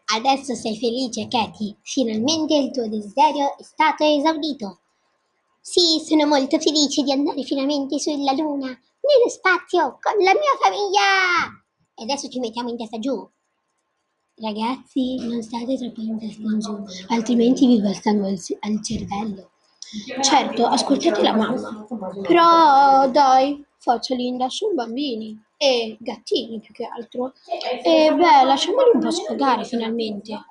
Adesso sei felice, Katy. Finalmente il tuo desiderio è stato esaudito. Sì, sono molto felice di andare finalmente sulla Luna, nello spazio, con la mia famiglia. E adesso ci mettiamo in testa giù. Ragazzi, non state troppo in testa in giù, altrimenti vi va sangue al cervello. Certo, ascoltate la mamma. Però dai, faccia Linda, sono bambini e gattini più che altro. E beh, lasciamoli un po' sfogare finalmente.